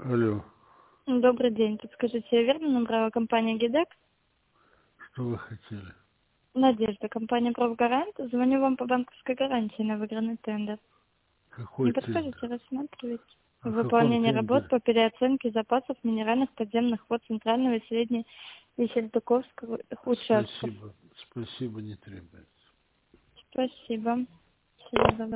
Алло, Добрый день. Подскажите, я верно набрала компания «Гидек»? что вы хотели? Надежда, компания «Профгарант». Звоню вам по банковской гарантии на выигранный тендер. Какой Не подскажете тендер? рассматривать О каком выполнение работ тендере? по переоценке запасов минеральных подземных вод Центрального и Средней Весельдуковского участков? Спасибо, не требуется. Спасибо. Всего доброго.